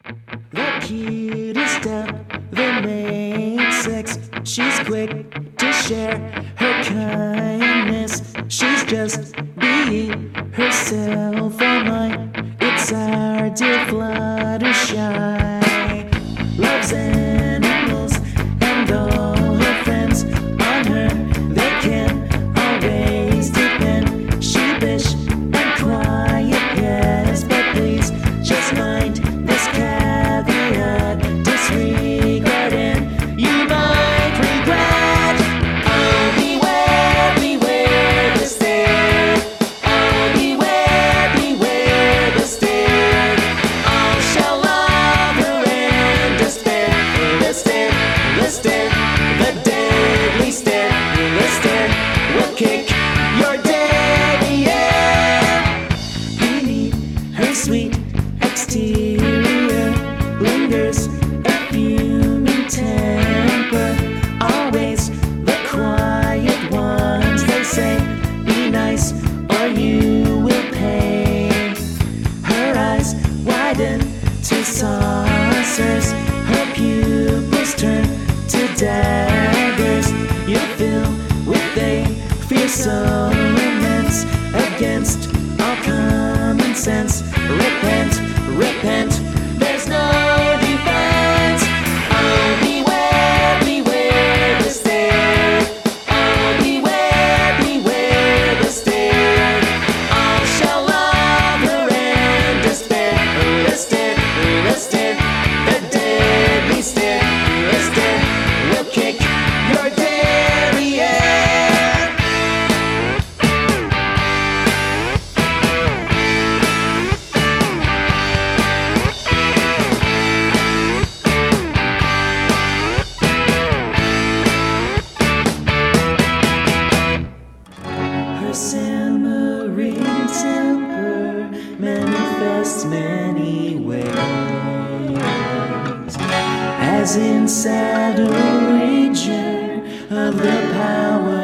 The cutest of the main sex. She's quick to share her kindness. She's just being herself online. It's our dear Fluttershy. Loves animals and all her friends. On her they can always depend. Sheepish and quiet, yes, but please just mind this caveat. Disregard and you might regret. Oh, beware the stare. Oh, beware the stare. All shall love her and despair. The stare, the deadly stare. The stare will kick your derriere. Beneath her sweet exterior lingers a human temper. Always the quiet ones, they say, be nice or you will pay. Her eyes widen to saucers, her pupils turn to daggers. You fill with a fear so immense against all common sense. Repent, there's no defense. Oh, beware the stare. Oh, beware the stare. All shall love her and despair. The stare, the deadly stare. The stare will kick your derriere. Her simmering temper manifests many ways, as in sad origin of the power